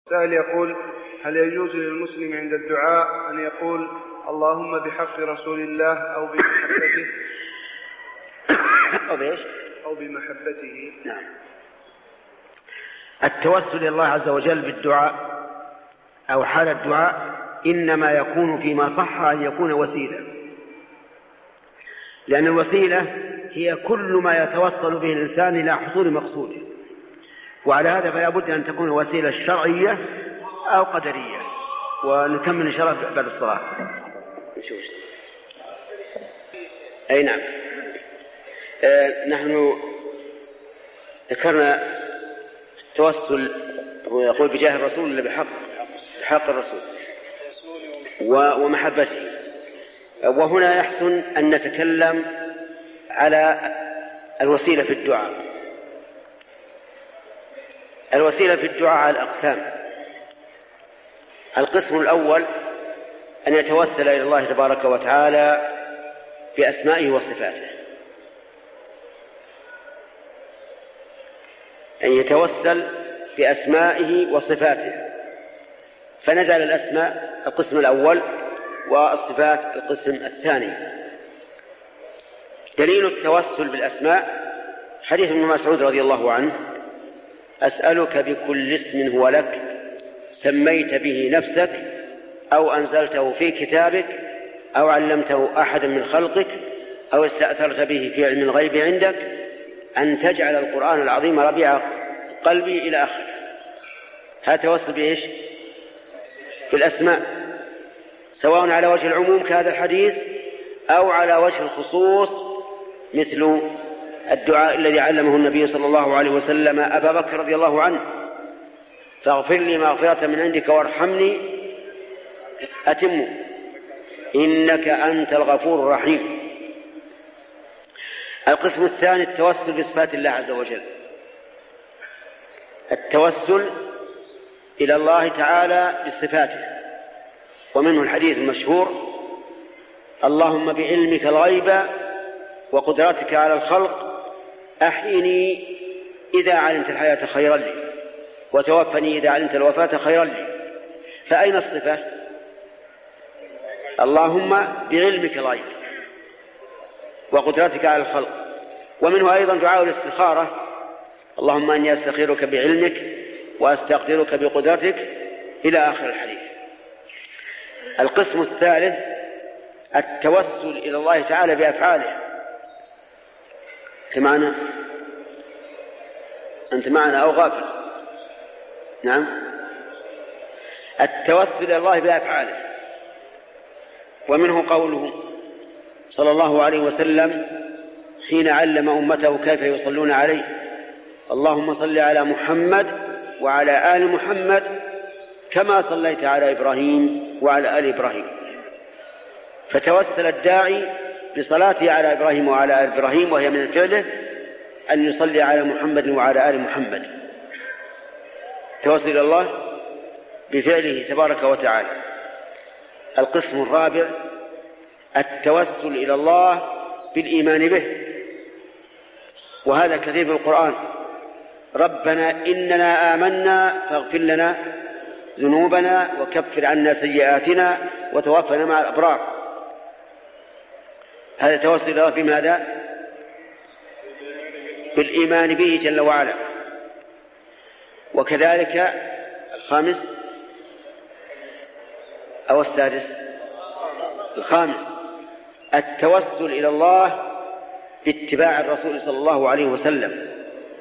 سائل يقول: هل يجوز للمسلم عند الدعاء أن يقول اللهم بحق رسول الله أو بمحبته أو بمحبته؟ نعم. التوسل إلى الله عز وجل بالدعاء أو حال الدعاء إنما يكون فيما صح أن يكون وسيلة، لأن الوسيلة هي كل ما يتوصل به الإنسان إلى حصول مقصوده، وعلى هذا فلا بد أن تكون وسيلة شرعية أو قدرية. ونكمل إن شاء الله بعد الصلاة. أي نعم. نحن ذكرنا التوسل هو يقول بجاه الرسول إلا بحق الرسول ومحبته. وهنا يحسن أن نتكلم على الوسيلة في الدعاء. الوسيلة في الدعاء على الأقسام. القسم الأول أن يتوسل إلى الله تبارك وتعالى بأسمائه وصفاته، أن يتوسل بأسمائه وصفاته، فنجعل الأسماء القسم الأول والصفات القسم الثاني. دليل التوسل بالأسماء حديث ابن مسعود رضي الله عنه: أسألك بكل اسم هو لك سميت به نفسك أو أنزلته في كتابك أو علمته أحدا من خلقك أو استأثرت به في علم الغيب عندك أن تجعل القرآن العظيم ربيع قلبي إلى آخره. هذا توسل بإيش؟ بالأسماء، سواء على وجه العموم كهذا الحديث أو على وجه الخصوص مثل الدعاء الذي علمه النبي صلى الله عليه وسلم أبا بكر رضي الله عنه: فاغفر لي مغفرة من عندك وارحمني أتم إنك أنت الغفور الرحيم. القسم الثاني التوسل بصفات الله عز وجل. التوسل إلى الله تعالى بصفاته، ومنه الحديث المشهور: اللهم بعلمك الغيب وقدرتك على الخلق أحيني إذا علمت الحياة خيرا لي وتوفني إذا علمت الوفاة خيرا لي. فأين الصفة؟ اللهم بعلمك الغيب وقدرتك على الخلق. ومنه أيضا دعاء الاستخارة: اللهم أني أستخيرك بعلمك وأستقدرك بقدرتك إلى آخر الحديث. القسم الثالث التوسل إلى الله تعالى بأفعاله. أنت معنا أو غافل؟ نعم. التوسل إلى الله بأفعاله، ومنه قوله صلى الله عليه وسلم حين علم أمته كيف يصلون عليه: اللهم صل على محمد وعلى آل محمد كما صليت على إبراهيم وعلى آل إبراهيم. فتوسل الداعي بصلاته على إبراهيم وعلى آل إبراهيم، وهي من فعله أن يصلي على محمد وعلى آل محمد. توسل إلى الله بفعله تبارك وتعالى. القسم الرابع التوسل إلى الله بالإيمان به، وهذا كثير في القرآن: ربنا إننا آمنا فاغفر لنا ذنوبنا وكفر عنا سيئاتنا وتوفنا مع الأبرار. هذا توسل إلى الله بماذا؟ بالإيمان به جل وعلا. وكذلك الخامس أو السادس؟ الخامس التوسل إلى الله باتباع الرسول صلى الله عليه وسلم،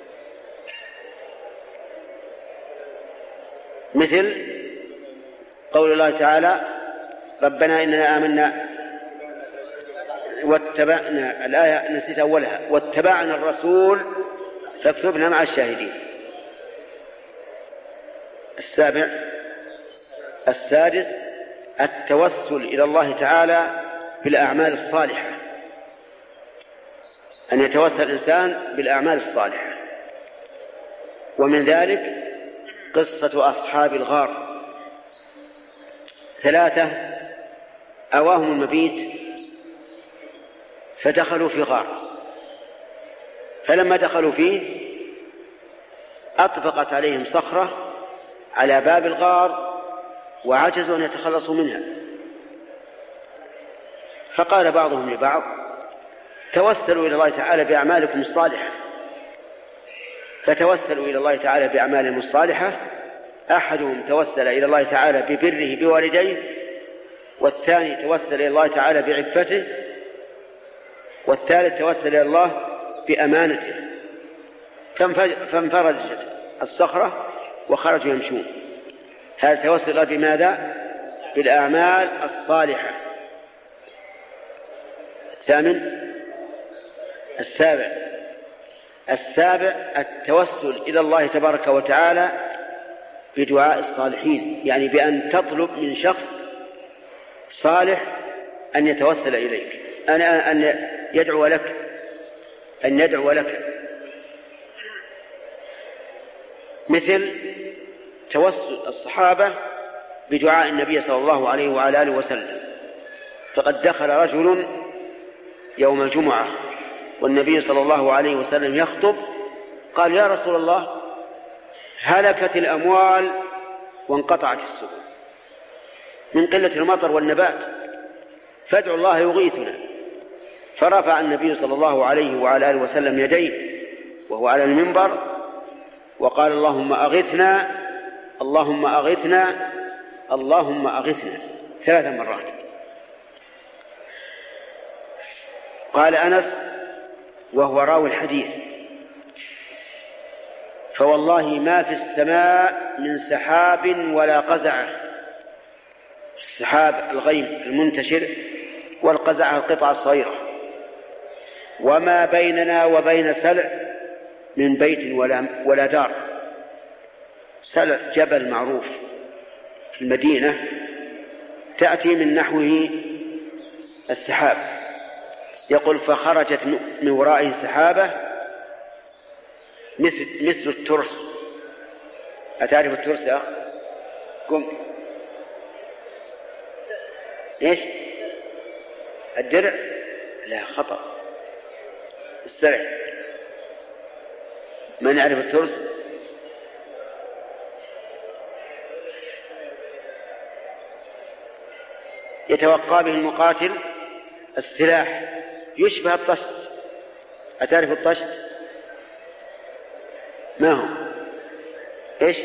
مثل قول الله تعالى: ربنا إننا آمنا واتبعنا، الآية نسيت أولها: واتبعنا الرسول فاكتبنا مع الشاهدين. السادس التوسل إلى الله تعالى بالأعمال الصالحة، أن يتوسل الإنسان بالأعمال الصالحة. ومن ذلك قصة أصحاب الغار: 3 أواهم المبيت فدخلوا في غار، فلما دخلوا فيه أطبقت عليهم صخرة على باب الغار وعجزوا أن يتخلصوا منها. فقال بعضهم لبعض: توسلوا إلى الله تعالى بأعمالكم الصالحة. فتوسلوا إلى الله تعالى بأعمالهم الصالحة. أحدهم توسل إلى الله تعالى ببره بوالديه، والثاني توسل إلى الله تعالى بعفته، والثالث توسل إلى الله بأمانته، فانفرجت الصخرة وخرجوا يمشون. هذا توسل بماذا؟ بالأعمال الصالحة. السابع التوسل إلى الله تبارك وتعالى بدعاء الصالحين، يعني بأن تطلب من شخص صالح أن يتوسل إليك، أن يدعو لك، مثل توسل الصحابة بدعاء النبي صلى الله عليه وعلى آله وسلم. فقد دخل رجل يوم الجمعة والنبي صلى الله عليه وسلم يخطب، قال: يا رسول الله، هلكت الأموال وانقطعت السبل من قلة المطر والنبات، فادعوا الله يغيثنا. فرفع النبي صلى الله عليه وعلى آله وسلم يديه وهو على المنبر وقال: اللهم أغثنا، اللهم أغثنا، اللهم أغثنا 3 مرات. قال أنس وهو راوي الحديث: فوالله ما في السماء من سحاب ولا قزعة. السحاب الغيم المنتشر، والقزعة القطعة الصغيرة. وما بيننا وبين سلع من بيت ولا دار. سلع جبل معروف في المدينة، تأتي من نحوه السحاب. يقول: فخرجت من ورائه سحابة مثل الترس. أتعرف الترس يا أخ؟ قم. إيش؟ الدرع؟ لا، خطأ. السرع. من يعرف الترس؟ يتوقع به المقاتل السلاح، يشبه الطشت. أتعرف الطشت؟ ما هو؟ إيش؟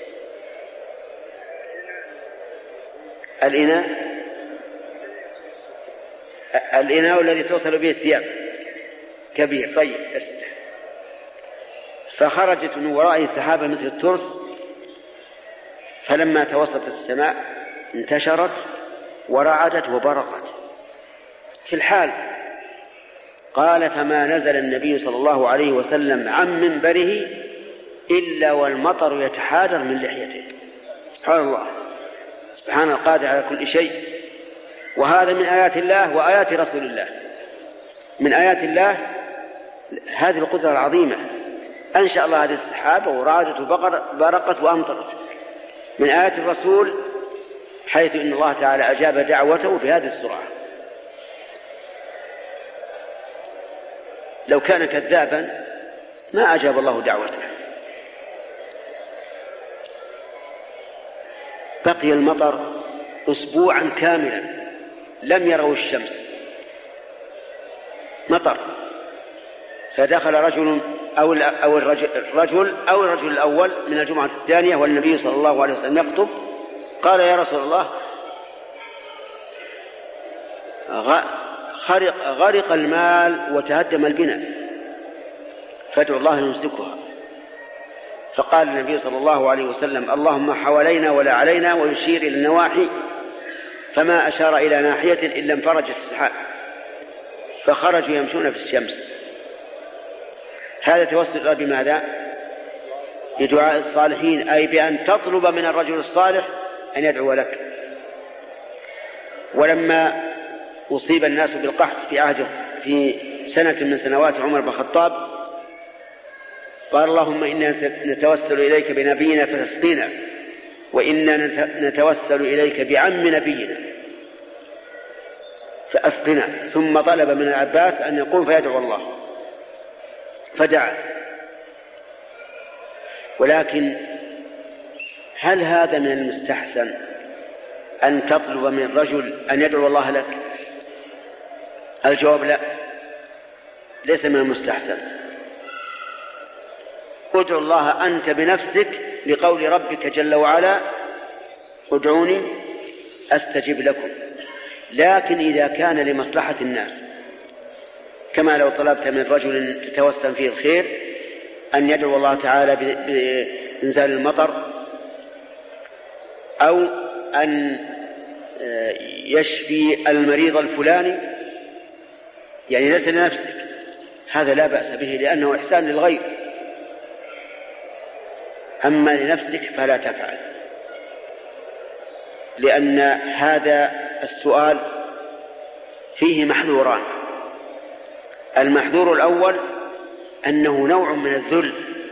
الإناء الذي توصل به الثياب، كبير. طيب، فخرجت من ورائه سحابة مثل الترس، فلما توسطت السماء انتشرت ورعدت وبرقت في الحال. قال: فما نزل النبي صلى الله عليه وسلم عن منبره إلا والمطر يتحادر من لحيته. سبحان الله، سبحان القادر على كل شيء. وهذا من آيات الله وآيات رسول الله. من آيات الله هذه القدرة العظيمة، أنشأ الله هذه السحابة ورعدت وبرقت وأمطرت. من آيات الرسول حيث إن الله تعالى أجاب دعوته بهذه السرعة. لو كان كذابا ما أجاب الله دعوته. بقي المطر أسبوعا كاملا لم يروا الشمس، مطر. فدخل رجل أو الرجل الأول من الجمعة الثانية والنبي صلى الله عليه وسلم يخطب، قال: يا رسول الله، غرق المال وتهدم البناء، فادعوا الله يمسكها. فقال النبي صلى الله عليه وسلم: اللهم حوالينا ولا علينا، ويشير إلى النواحي، فما أشار إلى ناحية إلا انفرجت السحاب، فخرجوا يمشون في الشمس. هذا توسل بماذا؟ بدعاء الصالحين، أي بأن تطلب من الرجل الصالح أن يدعو لك. ولما أصيب الناس بالقحط في سنة من سنوات عمر بن الخطاب، قال: اللهم إنا نتوسل إليك بنبينا فتسقينا، وإنا نتوسل إليك بعم نبينا فأسقنا. ثم طلب من العباس أن يقوم فيدعو الله، فدعا. ولكن هل هذا من المستحسن أن تطلب من رجل أن يدعو الله لك؟ الجواب لا، ليس من المستحسن. ادعو الله أنت بنفسك لقول ربك جل وعلا ادعوني أستجب لكم. لكن إذا كان لمصلحة الناس، كما لو طلبت من رجل تتوسم فيه الخير أن يدعو الله تعالى بإنزال المطر، أو أن يشفي المريض الفلاني، يعني ليس لنفسك، هذا لا بأس به لأنه إحسان للغير. أما لنفسك فلا تفعل، لأن هذا السؤال فيه محذوران. المحذور الأول أنه نوع من الذل،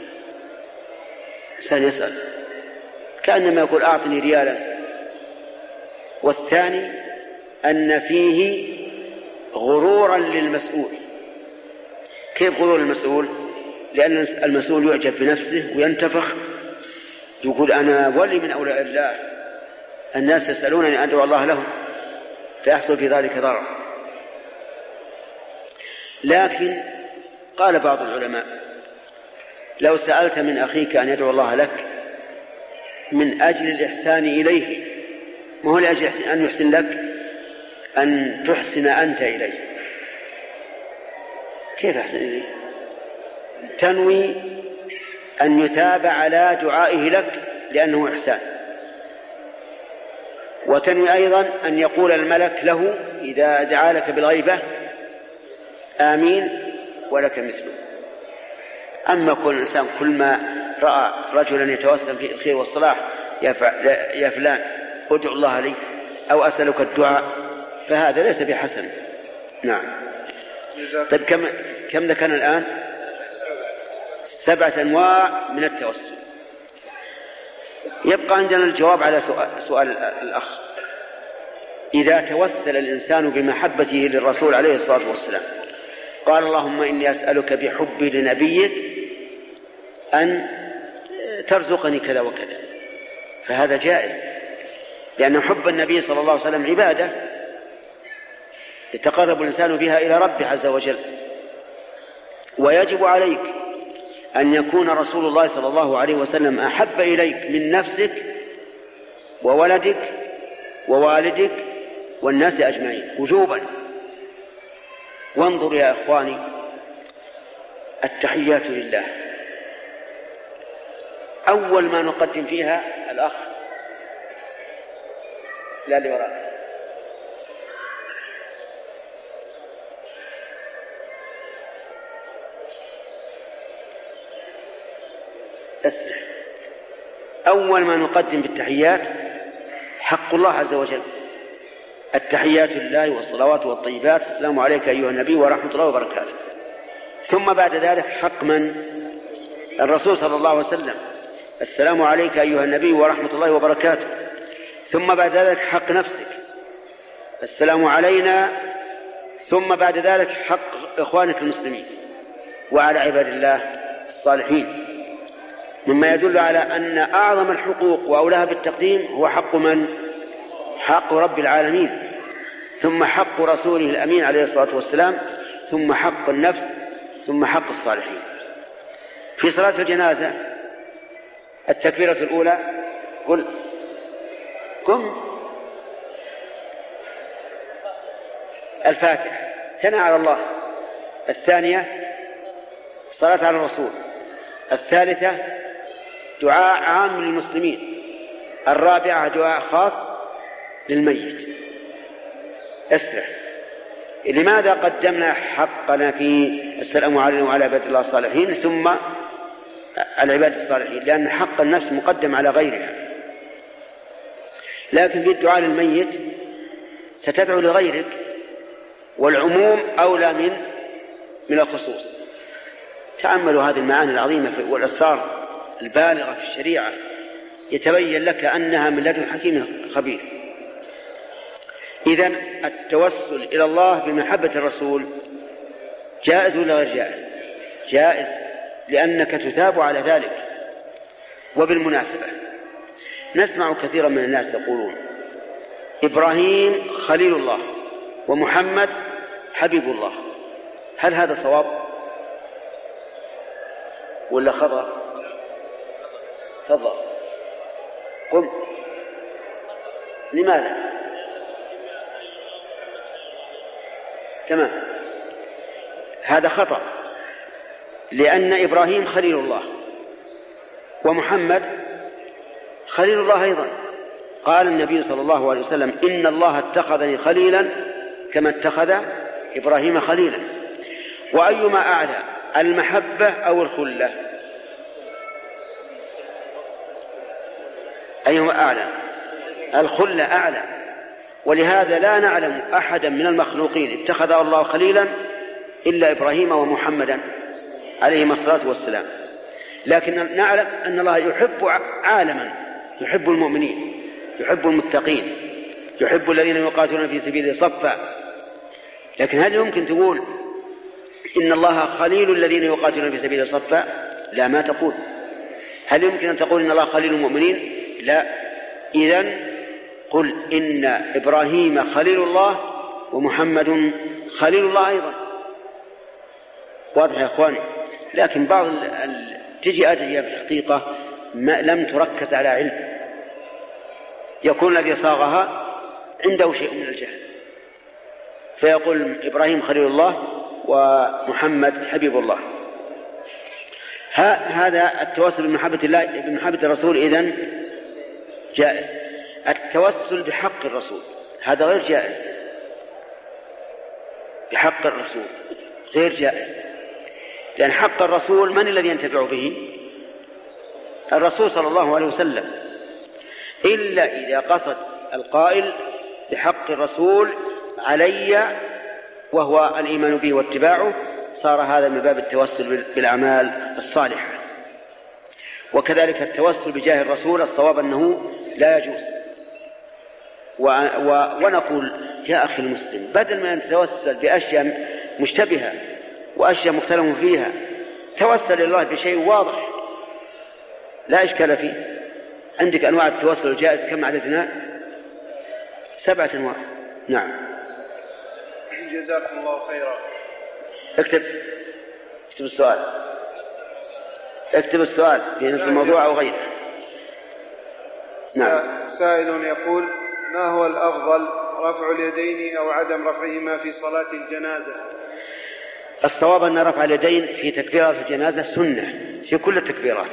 إنسان يسأل كأنما يقول أعطني ريالا. والثاني أن فيه غرورا للمسؤول. كيف غرور المسؤول؟ لأن المسؤول يعجب بنفسه وينتفخ، يقول أنا ولي من أولياء الله، الناس يسألونني أن أدعو الله لهم، فيحصل في ذلك ضرر. لكن قال بعض العلماء لو سألت من أخيك أن يدعو الله لك من أجل الإحسان إليه، ما هو لأجل أن يحسن لك، أن تحسن أنت إليه. كيف أحسن إليه؟ تنوي أن يثاب على دعائه لك لأنه إحسان، وتنوي أيضا أن يقول الملك له إذا دعا لك بالغيبة آمين ولك مثله. أما كل إنسان كل ما رأى رجلا يتوسم في الخير والصلاح يا فلان ادعو الله لي أو أسألك الدعاء، فهذا ليس بحسن. نعم. طيب كم ذكرنا الآن؟ 7 أنواع من التوسل. يبقى عندنا الجواب على سؤال الأخ. إذا توسل الإنسان بمحبته للرسول عليه الصلاة والسلام، قال اللهم إني أسألك بحبي لنبيك أن ترزقني كذا وكذا، فهذا جائز، لأن حب النبي صلى الله عليه وسلم عبادة يتقرب الإنسان بها إلى ربه عز وجل. ويجب عليك أن يكون رسول الله صلى الله عليه وسلم أحب إليك من نفسك وولدك ووالدك والناس أجمعين وجوبا. وانظر يا إخواني، التحيات لله أول ما نقدم فيها الأخ لا اللي وراء اسمع، أول ما نقدم بالتحيات حق الله عز وجل، التحيات لله والصلوات والطيبات، السلام عليك أيها النبي ورحمة الله وبركاته. ثم بعد ذلك حق من؟ الرسول صلى الله عليه وسلم، السلام عليك أيها النبي ورحمة الله وبركاته. ثم بعد ذلك حق نفسك، السلام علينا. ثم بعد ذلك حق إخوانك المسلمين وعلى عباد الله الصالحين، مما يدل على أن أعظم الحقوق وأولاها بالتقديم هو حق من؟ حق رب العالمين، ثم حق رسوله الأمين عليه الصلاة والسلام، ثم حق النفس، ثم حق الصالحين. في صلاة الجنازة التكبيرة الأولى قم الفاتحة ثناء على الله، الثانية صلاة على الرسول، الثالثة دعاء عام للمسلمين، الرابعة دعاء خاص للميت. اسرع، لماذا قدمنا حقنا في السلام علينا وعلى عباد الله الصالحين ثم العباد الصالحين؟ لأن حق النفس مقدم على غيرها. لكن في الدعاء للميت ستدعو لغيرك، والعموم أولى من الخصوص. تأملوا هذه المعاني العظيمة والأسرار البالغة في الشريعة، يتبين لك أنها من لدن حكيم خبير. إذن التوسل إلى الله بمحبة الرسول جائز ولا غير جائز؟ جائز، لأنك تثاب على ذلك. وبالمناسبة نسمع كثيرا من الناس يقولون إبراهيم خليل الله ومحمد حبيب الله. هل هذا صواب ولا خطأ؟ تفضل قم. لماذا؟ تمام، هذا خطأ، لأن إبراهيم خليل الله ومحمد خليل الله أيضا. قال النبي صلى الله عليه وسلم إن الله اتخذني خليلا كما اتخذ إبراهيم خليلا. وأيما أعلى، المحبة أو الخلة؟ أيما أعلى؟ الخلة أعلى. ولهذا لا نعلم أحدا من المخلوقين اتخذ الله خليلا إلا إبراهيم ومحمدا عليهما الصلاة والسلام. لكن نعلم أن الله يحب عالما، يحب المؤمنين، يحب المتقين، يحب الذين يقاتلون في سبيله صفا. لكن هل يمكن تقول إن الله خليل الذين يقاتلون في سبيله صفا؟ لا، ما تقول. هل يمكن أن تقول إن الله خليل المؤمنين؟ لا. إذن قل إن إبراهيم خليل الله ومحمد خليل الله أيضا. واضح يا أخواني؟ لكن بعض تجي أدعية في الحقيقة لم تركز على علم، يكون الذي صاغها عنده شيء من الجهل، فيقول إبراهيم خليل الله ومحمد حبيب الله. هذا التوسل بمحبة الله بمحبة الرسول إذن جائز. التوسل بحق الرسول هذا غير جائز، بحق الرسول غير جائز، لأن حق الرسول من الذي ينتفع به؟ الرسول صلى الله عليه وسلم، إلا إذا قصد القائل بحق الرسول علي وهو الإيمان به واتباعه، صار هذا من باب التوسل بالأعمال الصالحة. وكذلك التوسل بجاه الرسول الصواب أنه لا يجوز. ونقول يا أخي المسلم، بدل ما نتوسل بأشياء مشتبهة وأشياء مختلف فيها، توسل الله بشيء واضح لا إشكال فيه. عندك أنواع التوسل الجائز كم عددنا؟ 7 أنواع. نعم. جزاكم الله خيرا. اكتب السؤال، اكتب السؤال في نفس الموضوع أو غيره. نعم. سائل يقول ما هو الأفضل، رفع اليدين أو عدم رفعهما في صلاة الجنازة؟ الصواب أن رفع اليدين في تكبيرات الجنازة سنة في كل التكبيرات،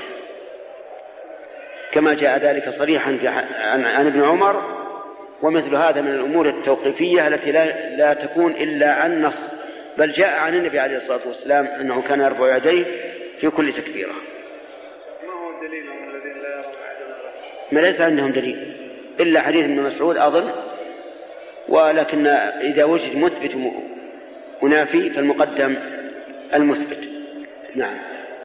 كما جاء ذلك صريحا عن ابن عمر. ومثل هذا من الأمور التوقيفية التي لا تكون إلا عن نص، بل جاء عن النبي عليه الصلاة والسلام أنه كان يرفع يديه في كل تكبيرة. ما هو الدليل الذين لا يرون؟ ما ليس عندهم دليل إلا حديث ابن مسعود أظن، ولكن إذا وجد مثبت منافي فالمقدم المثبت. نعم.